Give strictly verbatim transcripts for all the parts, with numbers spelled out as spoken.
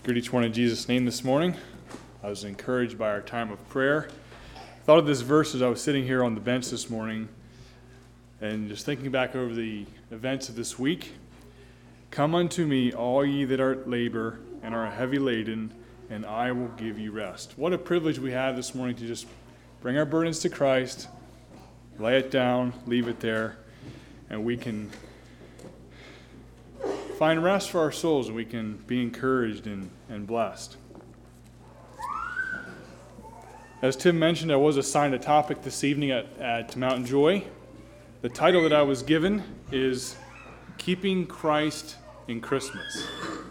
Greet each one in Jesus' name this morning. I was encouraged by our time of prayer. I thought of this verse as I was sitting here on the bench this morning and just thinking back over the events of this week. Come unto me, all ye that are at labor and are heavy laden, and I will give you rest. What a privilege we have this morning to just bring our burdens to Christ, lay it down, leave it there, and we can find rest for our souls, and we can be encouraged and, and blessed. As Tim mentioned, I was assigned a topic this evening at, at Mountain Joy. The title that I was given is Keeping Christ in Christmas.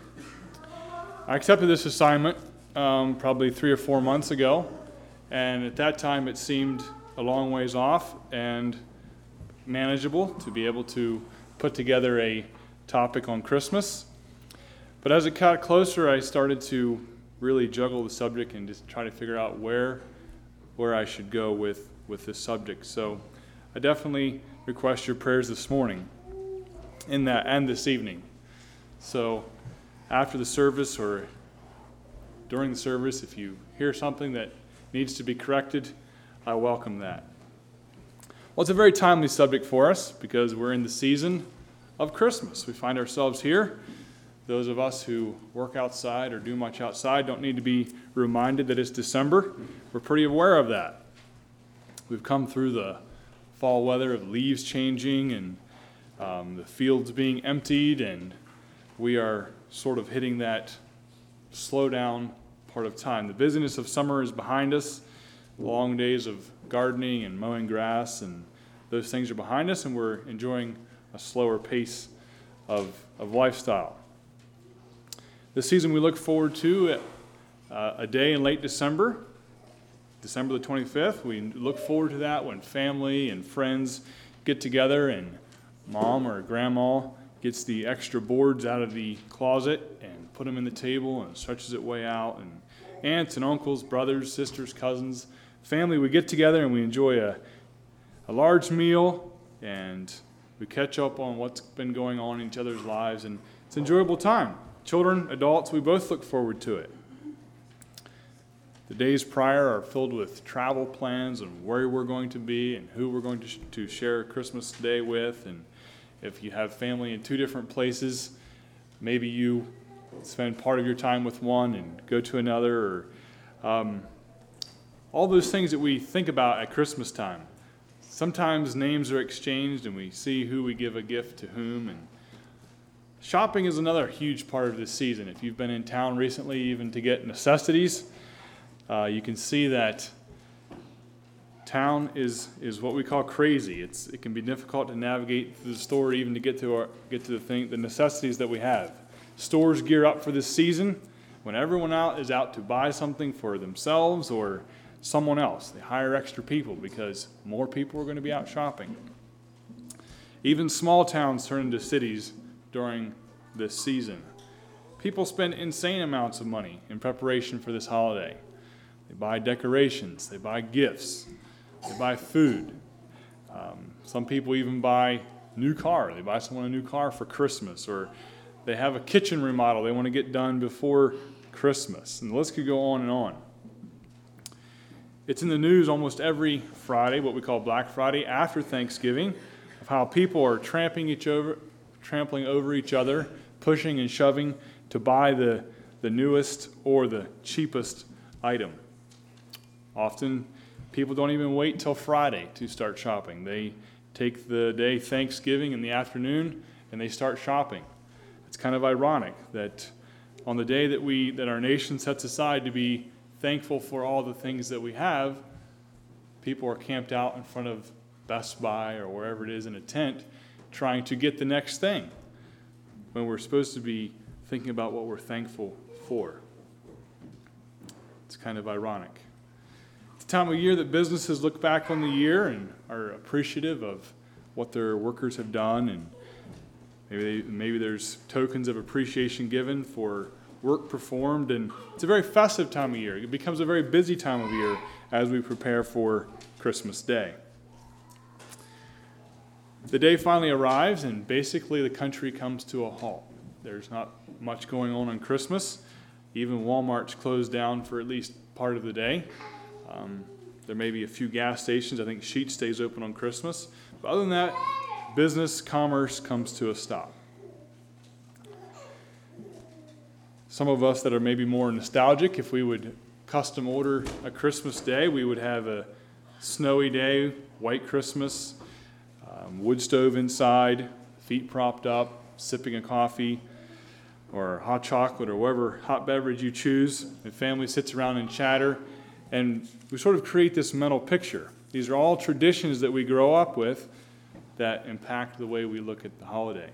I accepted this assignment um, probably three or four months ago, and at that time it seemed a long ways off and manageable to be able to put together a topic on Christmas. But as it got closer, I started to really juggle the subject and just try to figure out where where I should go with, with this subject. So I definitely request your prayers this morning in that and this evening. So after the service or during the service, if you hear something that needs to be corrected, I welcome that. Well, it's a very timely subject for us because we're in the season of Christmas. We find ourselves here. Those of us who work outside or do much outside don't need to be reminded that it's December. We're pretty aware of that. We've come through the fall weather of leaves changing and um, the fields being emptied, and we are sort of hitting that slow down part of time. The busyness of summer is behind us. Long days of gardening and mowing grass and those things are behind us, and we're enjoying a slower pace of, of lifestyle. This season we look forward to uh, a day in late December, December the twenty-fifth. We look forward to that when family and friends get together and mom or grandma gets the extra boards out of the closet and put them in the table and stretches it way out. And aunts and uncles, brothers, sisters, cousins, family, we get together and we enjoy a, a large meal, and we catch up on what's been going on in each other's lives, and it's an enjoyable time. Children, adults, we both look forward to it. The days prior are filled with travel plans and where we're going to be and who we're going to, sh- to share Christmas Day with. And if you have family in two different places, maybe you spend part of your time with one and go to another. Or um, all those things that we think about at Christmas time. Sometimes names are exchanged and we see who we give a gift to whom. And shopping is another huge part of this season. If you've been in town recently, even to get necessities, uh, you can see that town is, is what we call crazy. It's it can be difficult to navigate through the store, even to get to our get to the thing the necessities that we have. Stores gear up for this season when everyone out is out to buy something for themselves or someone else. They hire extra people because more people are going to be out shopping. Even small towns turn into cities during this season. People spend insane amounts of money in preparation for this holiday. They buy decorations, they buy gifts, they buy food. Um, some people even buy new car. They buy someone a new car for Christmas, or they have a kitchen remodel they want to get done before Christmas. And the list could go on and on. It's in the news almost every Friday, what we call Black Friday, after Thanksgiving, of how people are tramping each over, trampling over each other, pushing and shoving to buy the, the newest or the cheapest item. Often, people don't even wait till Friday to start shopping. They take the day Thanksgiving in the afternoon and they start shopping. It's kind of ironic that on the day that we that our nation sets aside to be thankful for all the things that we have, people are camped out in front of Best Buy or wherever it is in a tent trying to get the next thing when we're supposed to be thinking about what we're thankful for. It's kind of ironic. It's a time of year that businesses look back on the year and are appreciative of what their workers have done, and maybe they, maybe there's tokens of appreciation given for work performed, and it's a very festive time of year. It becomes a very busy time of year as we prepare for Christmas Day. The day finally arrives, and basically the country comes to a halt. There's not much going on on Christmas. Even Walmart's closed down for at least part of the day. Um, there may be a few gas stations. I think Sheetz stays open on Christmas. But other than that, business, commerce comes to a stop. Some of us that are maybe more nostalgic, if we would custom order a Christmas day, we would have a snowy day, white Christmas, um, wood stove inside, feet propped up, sipping a coffee or hot chocolate or whatever hot beverage you choose. The family sits around and chatter, and we sort of create this mental picture. These are all traditions that we grow up with that impact the way we look at the holiday.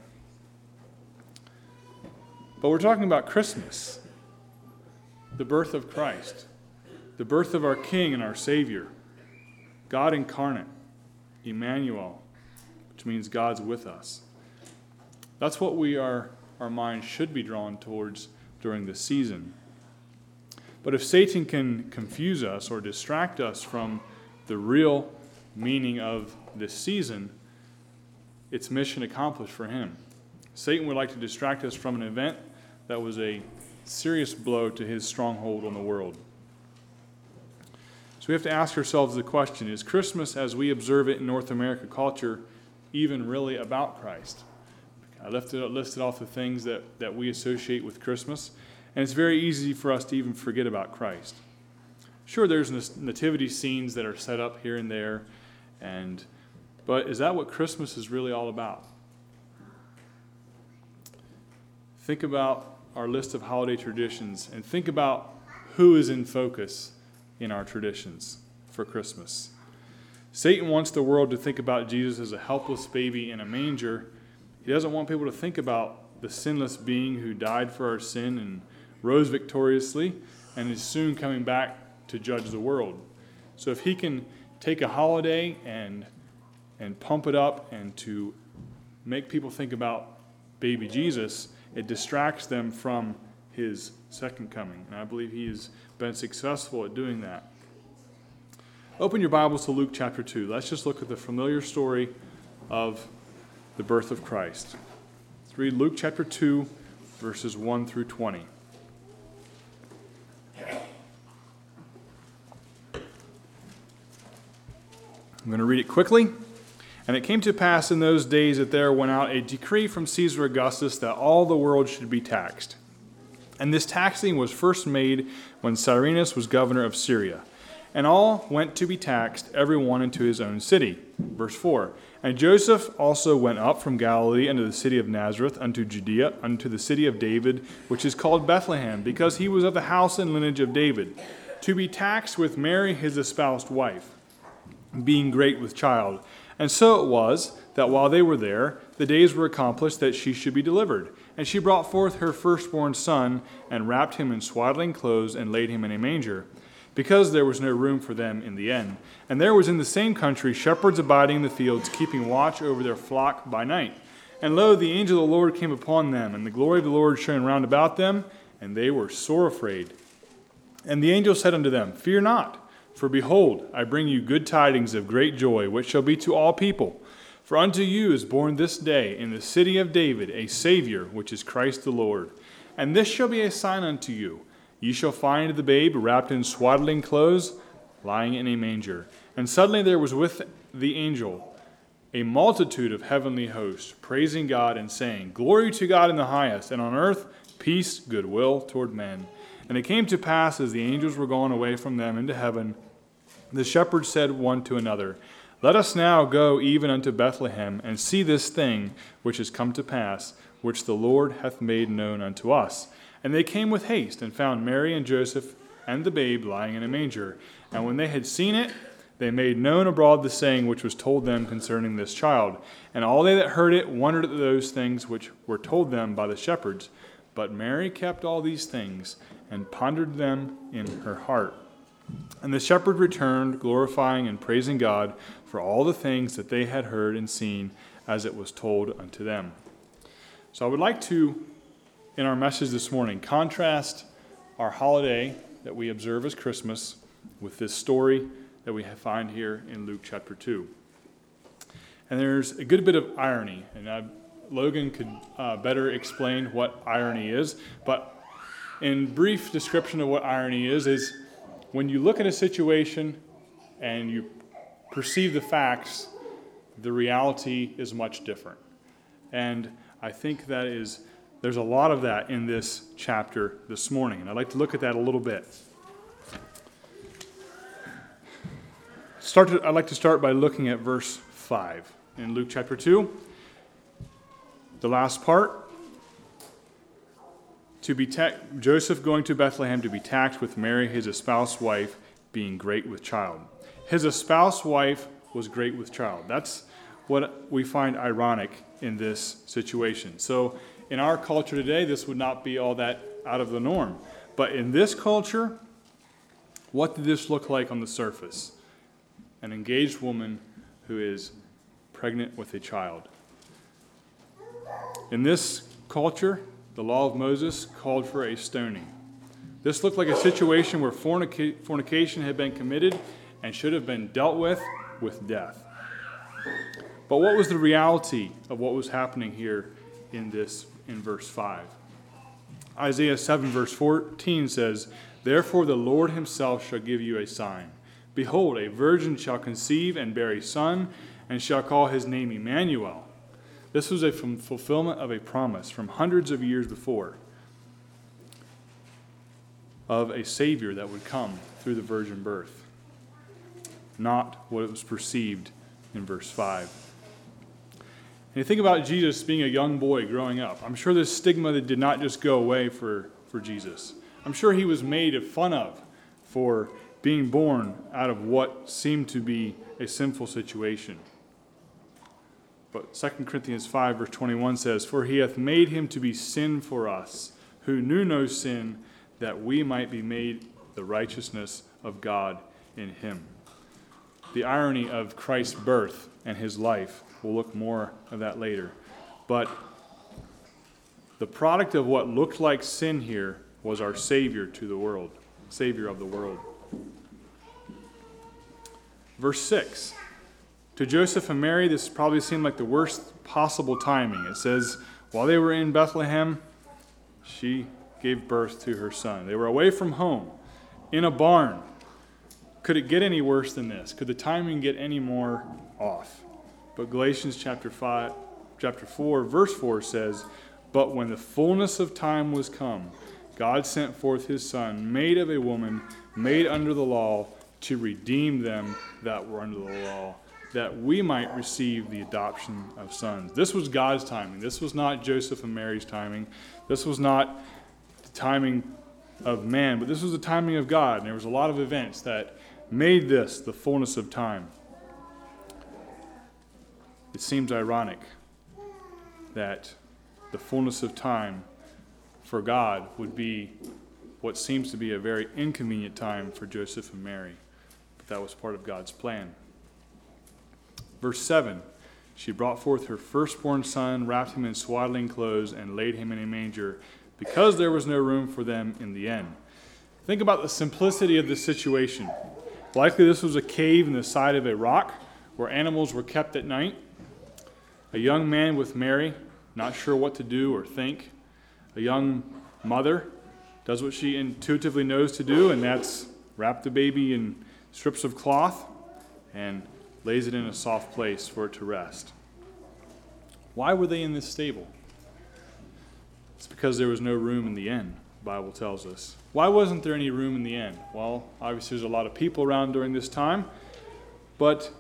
But we're talking about Christmas, the birth of Christ, the birth of our King and our Savior, God incarnate, Emmanuel, which means God's with us. That's what we are, our minds should be drawn towards during this season. But if Satan can confuse us or distract us from the real meaning of this season, it's mission accomplished for him. Satan would like to distract us from an event that was a serious blow to his stronghold on the world. So we have to ask ourselves the question, is Christmas as we observe it in North America culture even really about Christ? I lifted, listed off the things that, that we associate with Christmas, and it's very easy for us to even forget about Christ. Sure, there's nativity scenes that are set up here and there, and but is that what Christmas is really all about? Think about our list of holiday traditions, and think about who is in focus in our traditions for Christmas. Satan wants the world to think about Jesus as a helpless baby in a manger. He doesn't want people to think about the sinless being who died for our sin and rose victoriously and is soon coming back to judge the world. So if he can take a holiday and and pump it up and to make people think about baby Jesus, it distracts them from his second coming. And I believe he has been successful at doing that. Open your Bibles to Luke chapter two. Let's just look at the familiar story of the birth of Christ. Let's read Luke chapter two, verses one through twenty. I'm going to read it quickly. And it came to pass in those days that there went out a decree from Caesar Augustus that all the world should be taxed. And this taxing was first made when Cyrenius was governor of Syria. And all went to be taxed, every one into his own city. Verse four. And Joseph also went up from Galilee unto the city of Nazareth, unto Judea, unto the city of David, which is called Bethlehem, because he was of the house and lineage of David, to be taxed with Mary his espoused wife, being great with child. And so it was that while they were there, the days were accomplished that she should be delivered. And she brought forth her firstborn son, and wrapped him in swaddling clothes, and laid him in a manger, because there was no room for them in the inn. And there was in the same country shepherds abiding in the fields, keeping watch over their flock by night. And lo, the angel of the Lord came upon them, and the glory of the Lord shone round about them, and they were sore afraid. And the angel said unto them, Fear not. For behold, I bring you good tidings of great joy, which shall be to all people. For unto you is born this day in the city of David a Savior, which is Christ the Lord. And this shall be a sign unto you. Ye shall find the babe wrapped in swaddling clothes, lying in a manger. And suddenly there was with the angel a multitude of heavenly hosts, praising God and saying, Glory to God in the highest, and on earth peace, goodwill toward men. And it came to pass, as the angels were gone away from them into heaven, the shepherds said one to another, Let us now go even unto Bethlehem, and see this thing which is come to pass, which the Lord hath made known unto us. And they came with haste, and found Mary and Joseph and the babe lying in a manger. And when they had seen it, they made known abroad the saying which was told them concerning this child. And all they that heard it wondered at those things which were told them by the shepherds. But Mary kept all these things, and pondered them in her heart. And the shepherd returned, glorifying and praising God for all the things that they had heard and seen, as it was told unto them. So I would like to, in our message this morning, contrast our holiday that we observe as Christmas with this story that we find here in Luke chapter two. And there's a good bit of irony, and I, Logan could uh, better explain what irony is, but In brief description of what irony is, is when you look at a situation and you perceive the facts, the reality is much different. And I think that is, there's a lot of that in this chapter this morning. And I'd like to look at that a little bit. Start to, I'd like to start by looking at verse five in Luke chapter two. The last part. To be ta- Joseph going to Bethlehem to be taxed with Mary, his espoused wife, being great with child. His espoused wife was great with child. That's what we find ironic in this situation. So in our culture today, this would not be all that out of the norm. But in this culture, what did this look like on the surface? An engaged woman who is pregnant with a child. In this culture, the law of Moses called for a stoning. This looked like a situation where fornica- fornication had been committed and should have been dealt with with death. But what was the reality of what was happening here in this in verse five? Isaiah seven verse fourteen says, "Therefore the Lord himself shall give you a sign. Behold, a virgin shall conceive and bear a son, and shall call his name Emmanuel." This was a fulfillment of a promise from hundreds of years before of a Savior that would come through the virgin birth, not what it was perceived in verse five. And you think about Jesus being a young boy growing up. I'm sure this stigma that did not just go away for, for Jesus. I'm sure he was made fun of for being born out of what seemed to be a sinful situation. But Second Corinthians five verse twenty-one says, "For he hath made him to be sin for us, who knew no sin, that we might be made the righteousness of God in him." The irony of Christ's birth and his life, we'll look more of that later. But the product of what looked like sin here was our Savior to the world, Savior of the world. Verse six. To Joseph and Mary, this probably seemed like the worst possible timing. It says, while they were in Bethlehem, she gave birth to her son. They were away from home, in a barn. Could it get any worse than this? Could the timing get any more off? But Galatians chapter five, chapter four, verse four says, "But when the fullness of time was come, God sent forth his Son, made of a woman, made under the law, to redeem them that were under the law, that we might receive the adoption of sons." This was God's timing. This was not Joseph and Mary's timing. This was not the timing of man, but this was the timing of God. And there was a lot of events that made this the fullness of time. It seems ironic that the fullness of time for God would be what seems to be a very inconvenient time for Joseph and Mary. But that was part of God's plan. Verse seven, "She brought forth her firstborn son, wrapped him in swaddling clothes, and laid him in a manger, because there was no room for them in the inn." Think about the simplicity of this situation. Likely this was a cave in the side of a rock where animals were kept at night. A young man with Mary, not sure what to do or think. A young mother does what she intuitively knows to do, and that's wrap the baby in strips of cloth and lays it in a soft place for it to rest. Why were they in this stable? It's because there was no room in the inn, the Bible tells us. Why wasn't there any room in the inn? Well, obviously there's a lot of people around during this time, but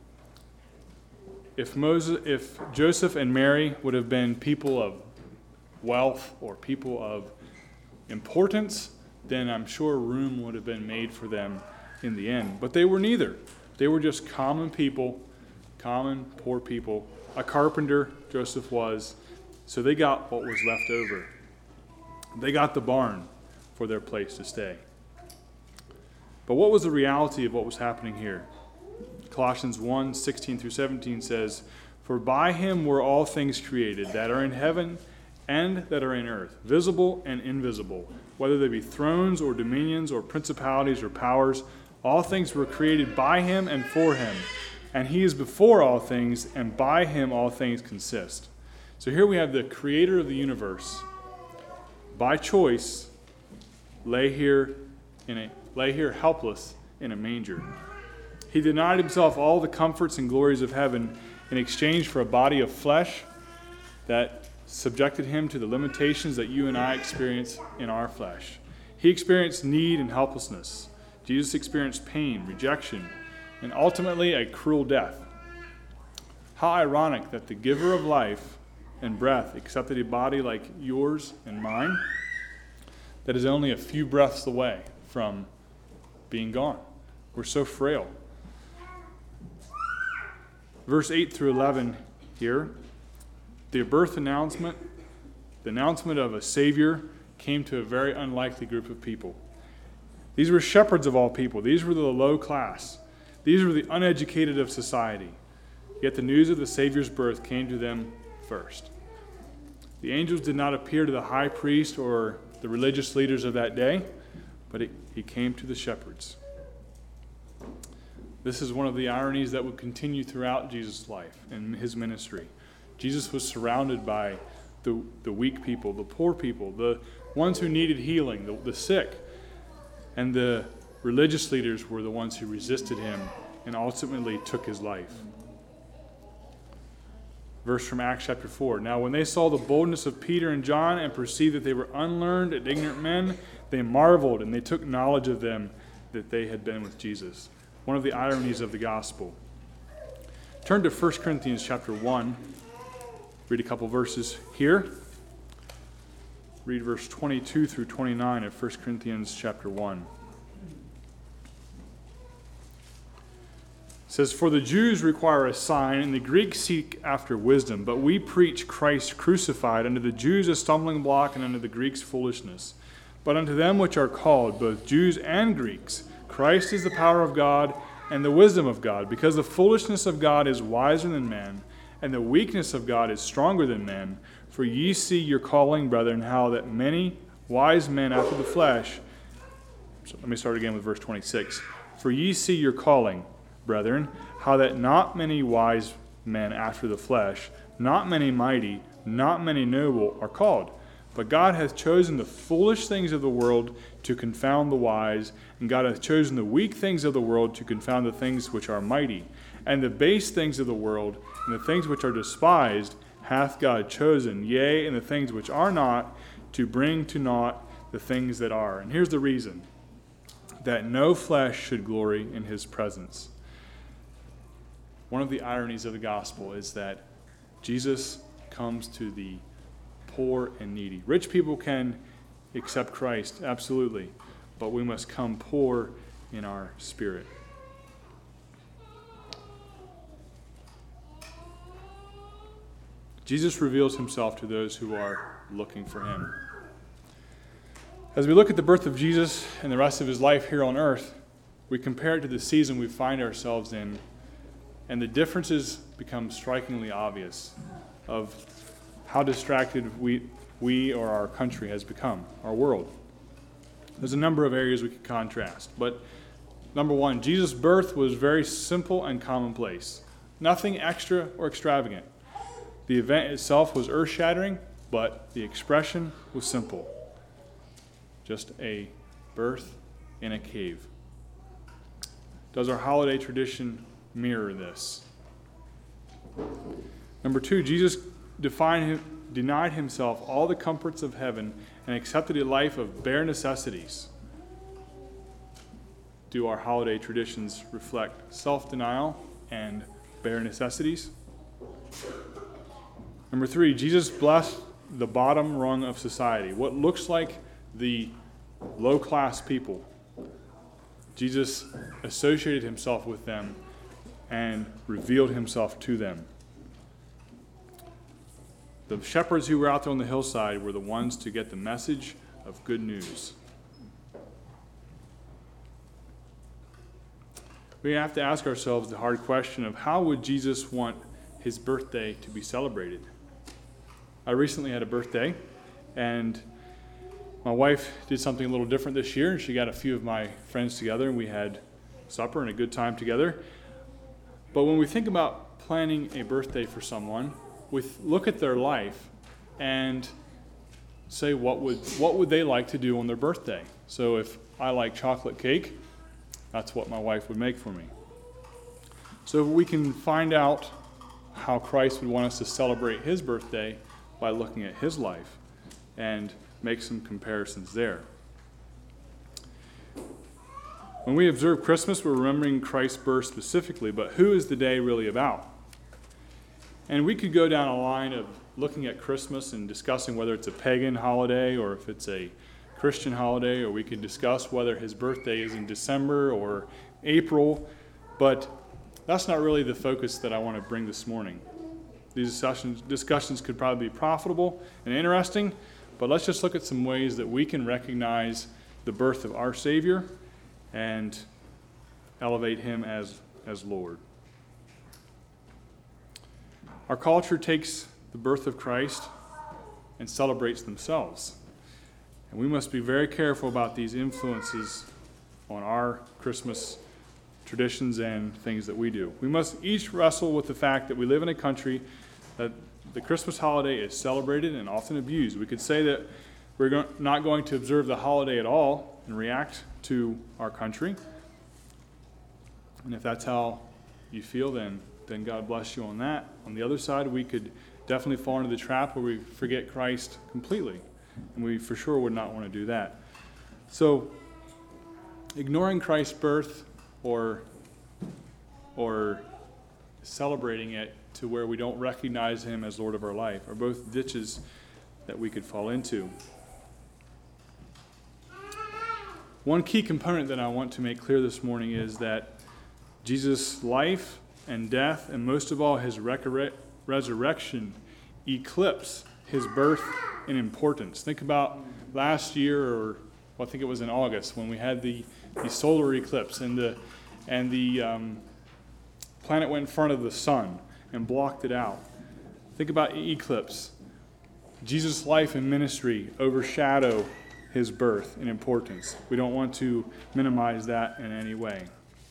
if Moses, if Joseph and Mary would have been people of wealth or people of importance, then I'm sure room would have been made for them in the inn. But they were neither. They were just common people, common poor people. A carpenter, Joseph was, so they got what was left over. They got the barn for their place to stay. But what was the reality of what was happening here? Colossians one, sixteen through seventeen says, "For by him were all things created, that are in heaven and that are in earth, visible and invisible, whether they be thrones or dominions or principalities or powers. All things were created by him and for him. And he is before all things, and by him all things consist." So here we have the creator of the universe, by choice, lay here in a lay here helpless in a manger. He denied himself all the comforts and glories of heaven in exchange for a body of flesh that subjected him to the limitations that you and I experience in our flesh. He experienced need and helplessness. Jesus experienced pain, rejection, and ultimately a cruel death. How ironic that the giver of life and breath accepted a body like yours and mine that is only a few breaths away from being gone. We're so frail. Verse eight through eleven here, the birth announcement, the announcement of a Savior came to a very unlikely group of people. These were shepherds of all people. These were the low class. These were the uneducated of society. Yet the news of the Savior's birth came to them first. The angels did not appear to the high priest or the religious leaders of that day, but it, he came to the shepherds. This is one of the ironies that would continue throughout Jesus' life and his ministry. Jesus was surrounded by the, the weak people, the poor people, the ones who needed healing, the, the sick. And the religious leaders were the ones who resisted him and ultimately took his life. Verse from Acts chapter four. Now when they saw the boldness of Peter and John and perceived that they were unlearned and ignorant men, they marveled and they took knowledge of them that they had been with Jesus. One of the ironies of the gospel. Turn to First Corinthians chapter one. Read a couple verses here. Read verse twenty-two through twenty-nine of First Corinthians chapter one. It says, "For the Jews require a sign, and the Greeks seek after wisdom, but we preach Christ crucified, unto the Jews a stumbling block, and unto the Greeks foolishness. But unto them which are called, both Jews and Greeks, Christ is the power of God and the wisdom of God, because the foolishness of God is wiser than men, and the weakness of God is stronger than men. For ye see your calling, brethren, how that many wise men after the flesh..." So let me start again with verse twenty-six. "For ye see your calling, brethren, how that not many wise men after the flesh, not many mighty, not many noble are called. But God hath chosen the foolish things of the world to confound the wise, and God hath chosen the weak things of the world to confound the things which are mighty. And the base things of the world, and the things which are despised, hath God chosen, yea, and the things which are not, to bring to naught the things that are." And here's the reason: that no flesh should glory in his presence. One of the ironies of the gospel is that Jesus comes to the poor and needy. Rich people can accept Christ, absolutely, but we must come poor in our spirit. Jesus reveals himself to those who are looking for him. As we look at the birth of Jesus and the rest of his life here on earth, we compare it to the season we find ourselves in, and the differences become strikingly obvious of how distracted we, we or our country has become, our world. There's a number of areas we could contrast, but number one, Jesus' birth was very simple and commonplace. Nothing extra or extravagant. The event itself was earth-shattering, but the expression was simple. Just a birth in a cave. Does our holiday tradition mirror this? Number two, Jesus defined, denied himself all the comforts of heaven and accepted a life of bare necessities. Do our holiday traditions reflect self-denial and bare necessities? Number three, Jesus blessed the bottom rung of society, what looks like the low-class people. Jesus associated himself with them and revealed himself to them. The shepherds who were out there on the hillside were the ones to get the message of good news. We have to ask ourselves the hard question of how would Jesus want his birthday to be celebrated? I recently had a birthday, and my wife did something a little different this year, and she got a few of my friends together, and we had supper and a good time together. But when we think about planning a birthday for someone, we look at their life, and say what would what would they like to do on their birthday. So if I like chocolate cake, that's what my wife would make for me. So we can find out how Christ would want us to celebrate his birthday by looking at his life and make some comparisons there. When we observe Christmas, we're remembering Christ's birth specifically, but who is the day really about? And we could go down a line of looking at Christmas and discussing whether it's a pagan holiday or if it's a Christian holiday, or we could discuss whether his birthday is in December or April, but that's not really the focus that I want to bring this morning. These discussions, discussions could probably be profitable and interesting, but let's just look at some ways that we can recognize the birth of our Savior and elevate him as, as Lord. Our culture takes the birth of Christ and celebrates themselves. And we must be very careful about these influences on our Christmas traditions and things that we do. We must each wrestle with the fact that we live in a country that the Christmas holiday is celebrated and often abused. We could say that we're go- not going to observe the holiday at all and react to our country. And if that's how you feel, then, then God bless you on that. On the other side, we could definitely fall into the trap where we forget Christ completely. And we for sure would not want to do that. So, ignoring Christ's birth or, or celebrating it to where we don't recognize him as Lord of our life are both ditches that we could fall into. One key component that I want to make clear this morning is that Jesus' life and death, and most of all his recor- resurrection, eclipse his birth in importance. Think about last year, or well, I think it was in August, when we had the, the solar eclipse, and the and the um, planet went in front of the sun and blocked it out. Think about eclipse. Jesus' life and ministry overshadow his birth in importance. We don't want to minimize that in any way.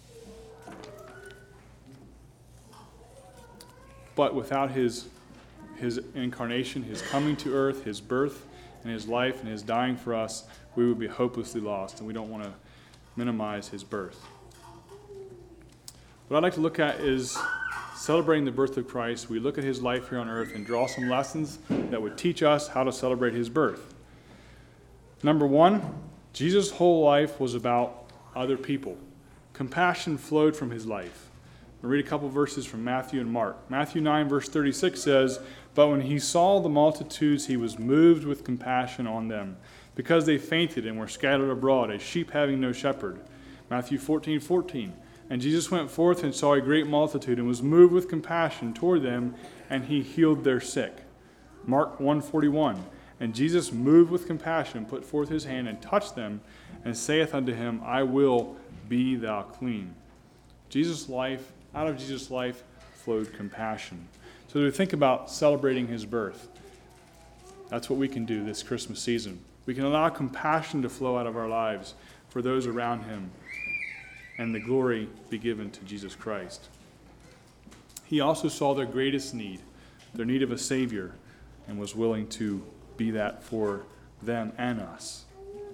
But without his his incarnation, his coming to earth, his birth, and his life, and his dying for us, we would be hopelessly lost, and we don't want to minimize his birth. What I'd like to look at is celebrating the birth of Christ. We look at his life here on earth and draw some lessons that would teach us how to celebrate his birth. Number one, Jesus' whole life was about other people. Compassion flowed from his life. I'll read a couple verses from Matthew and Mark. Matthew nine, verse thirty-six says, "But when he saw the multitudes, he was moved with compassion on them, because they fainted and were scattered abroad, as sheep having no shepherd." Matthew fourteen, fourteen. "And Jesus went forth and saw a great multitude, and was moved with compassion toward them, and he healed their sick." Mark one, forty-one. "And Jesus, moved with compassion, put forth his hand and touched them, and saith unto him, I will, be thou clean." Jesus' life, out of Jesus' life flowed compassion. So to think about celebrating his birth, that's what we can do this Christmas season. We can allow compassion to flow out of our lives for those around him, and the glory be given to Jesus Christ. He also saw their greatest need, their need of a Savior, and was willing to be that for them and us.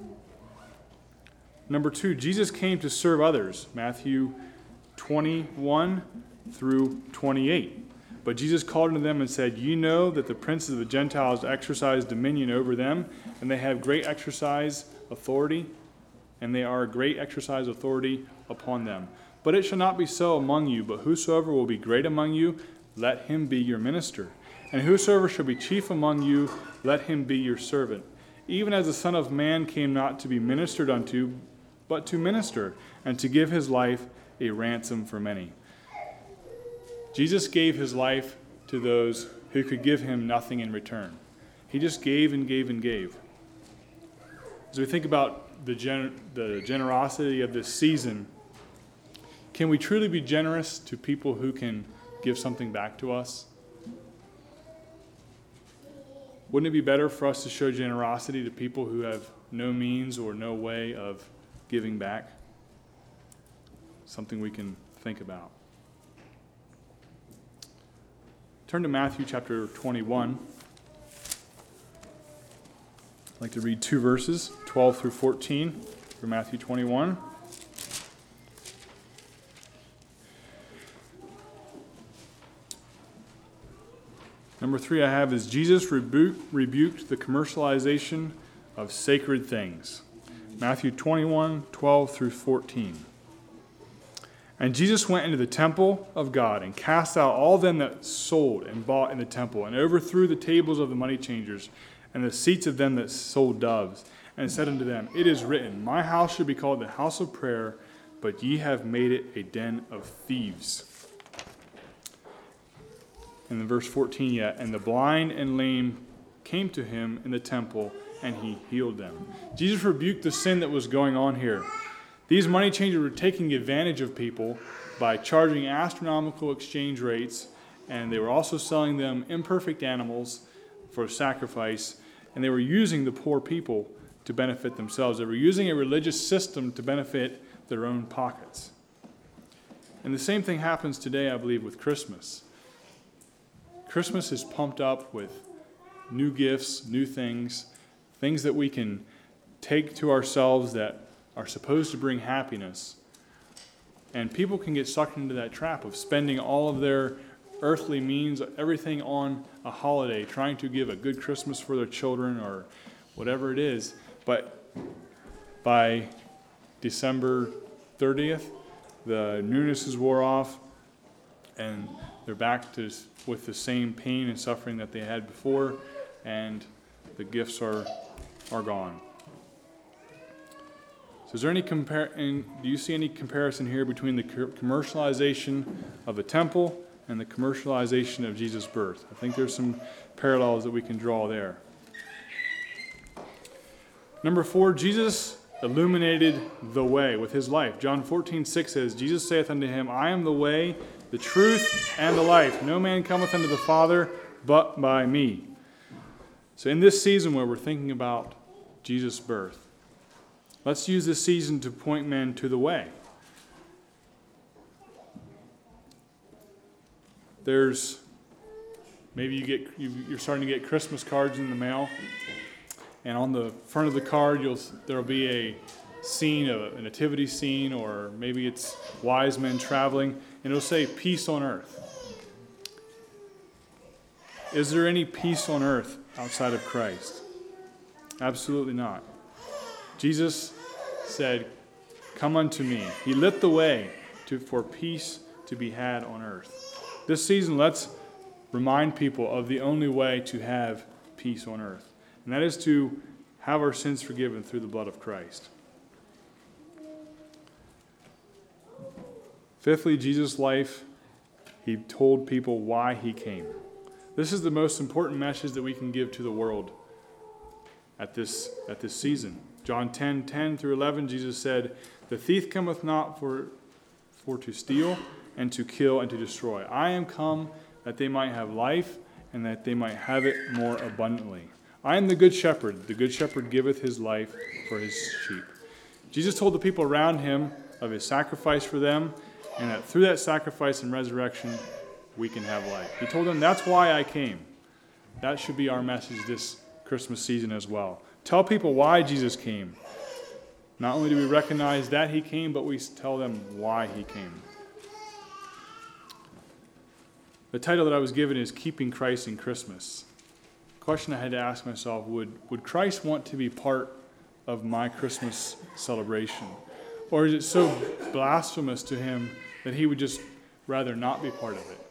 Number two, Jesus came to serve others. Matthew twenty-one through twenty-eight. "But Jesus called unto them and said, Ye know that the princes of the Gentiles exercise dominion over them, and they have great exercise authority, and they are a great exercise authority upon them. But it shall not be so among you, but whosoever will be great among you, let him be your minister. And whosoever shall be chief among you, let him be your servant. Even as the Son of Man came not to be ministered unto, but to minister, and to give his life a ransom for many." Jesus gave his life to those who could give him nothing in return. He just gave and gave and gave. As we think about the, gener- the generosity of this season, can we truly be generous to people who can give something back to us? Wouldn't it be better for us to show generosity to people who have no means or no way of giving back? Something we can think about. Turn to Matthew chapter twenty-one. I'd like to read two verses, twelve through fourteen, from Matthew twenty-one. Number three I have is Jesus rebu- rebuked the commercialization of sacred things. Matthew twenty-one, twelve through fourteen. And Jesus went into the temple of God and cast out all them that sold and bought in the temple, and overthrew the tables of the money changers and the seats of them that sold doves, and said unto them, It is written, My house shall be called the house of prayer, but ye have made it a den of thieves. And in verse fourteen yet, and the blind and lame came to him in the temple, and he healed them. Jesus rebuked the sin that was going on here. These money changers were taking advantage of people by charging astronomical exchange rates, and they were also selling them imperfect animals for sacrifice, and they were using the poor people to benefit themselves. They were using a religious system to benefit their own pockets. And the same thing happens today, I believe, with Christmas. Christmas is pumped up with new gifts, new things, things that we can take to ourselves that are supposed to bring happiness. And people can get sucked into that trap of spending all of their earthly means, everything on a holiday, trying to give a good Christmas for their children or whatever it is. But by December thirtieth, the newness is wore off, and they're back to with the same pain and suffering that they had before, and the gifts are are gone. So is there any compar- and do you see any comparison here between the commercialization of the temple and the commercialization of Jesus' birth? I think there's some parallels that we can draw there. Number four, Jesus illuminated the way with his life. John fourteen six says, Jesus saith unto him, I am the way, the truth, and the life. No man cometh unto the Father but by me. So in this season where we're thinking about Jesus' birth, let's use this season to point men to the way. There's, maybe you get, you're starting to get Christmas cards in the mail, and on the front of the card, you'll there'll be a scene, a, a nativity scene, or maybe it's wise men traveling, and it'll say peace on earth. Is there any peace on earth outside of Christ? Absolutely not. Jesus said, come unto me. He lit the way to, for peace to be had on earth. This season, let's remind people of the only way to have peace on earth, and that is to have our sins forgiven through the blood of Christ. Fifthly, Jesus' life, he told people why he came. This is the most important message that we can give to the world at this, at this season. John ten, ten through eleven, Jesus said, the thief cometh not for, for to steal and to kill and to destroy. I am come that they might have life and that they might have it more abundantly. I am the good shepherd. The good shepherd giveth his life for his sheep. Jesus told the people around him of his sacrifice for them, and that through that sacrifice and resurrection, we can have life. He told them, that's why I came. That should be our message this Christmas season as well. Tell people why Jesus came. Not only do we recognize that he came, but we tell them why he came. The title that I was given is Keeping Christ in Christmas. The question I had to ask myself, would, would Christ want to be part of my Christmas celebration? Or is it so blasphemous to him that he would just rather not be part of it?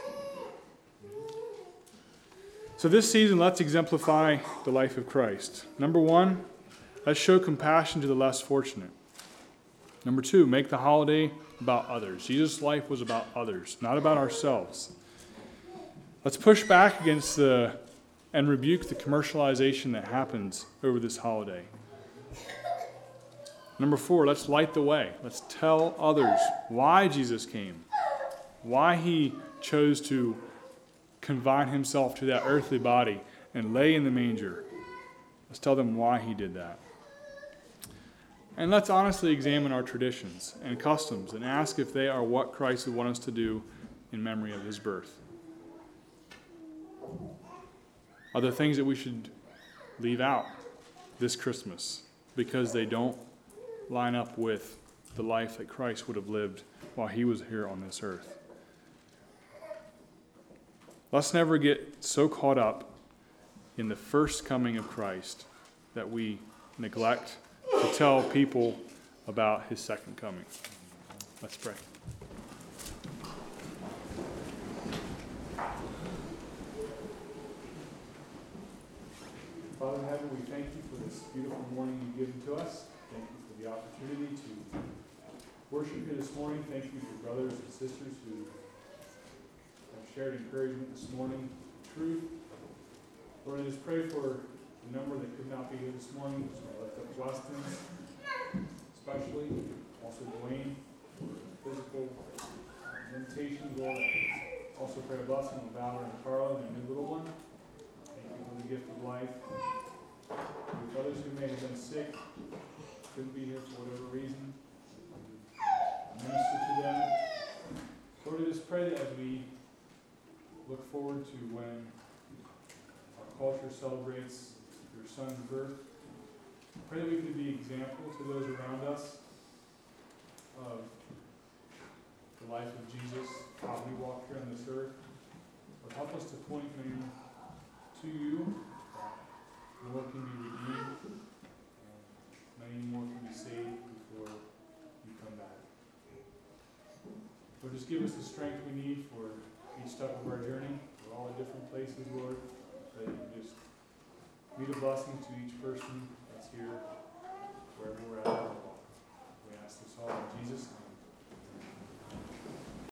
So this season, let's exemplify the life of Christ. Number one, let's show compassion to the less fortunate. Number two, make the holiday about others. Jesus' life was about others, not about ourselves. Let's push back against the and rebuke the commercialization that happens over this holiday. Number four, let's light the way. Let's tell others why Jesus came, why he chose to confine himself to that earthly body and lay in the manger. Let's tell them why he did that. And let's honestly examine our traditions and customs and ask if they are what Christ would want us to do in memory of his birth. Are there things that we should leave out? this Christmas because they don't line up with the life that Christ would have lived while he was here on this earth. Let's never get so caught up in the first coming of Christ that we neglect to tell people about his second coming. Let's pray. Father in heaven, we thank you for this beautiful morning you've given to us. Thank you for the opportunity to worship you this morning. Thank you for brothers and sisters who have shared encouragement this morning, truth. Lord, I just pray for the number that could not be here this morning. So I lift up Weston, especially, also Dwayne, for physical limitations, Lord. I also pray a blessing on Valor and Carla and their new little one. Thank you for the gift of life. With others who may have been sick, couldn't be here for whatever reason, minister to them. Lord, I just pray that as we look forward to when our culture celebrates your son's birth, pray that we can be example to those around us of the life of Jesus, how he walked here on this earth. Lord, help us to point men to you, that more can be redeemed, and many more can be saved before you come back. Lord, just give us the strength we need for each step of our journey, for all the different places, Lord, that you just be a blessing to each person that's here, wherever we're at. We ask this all in Jesus' name.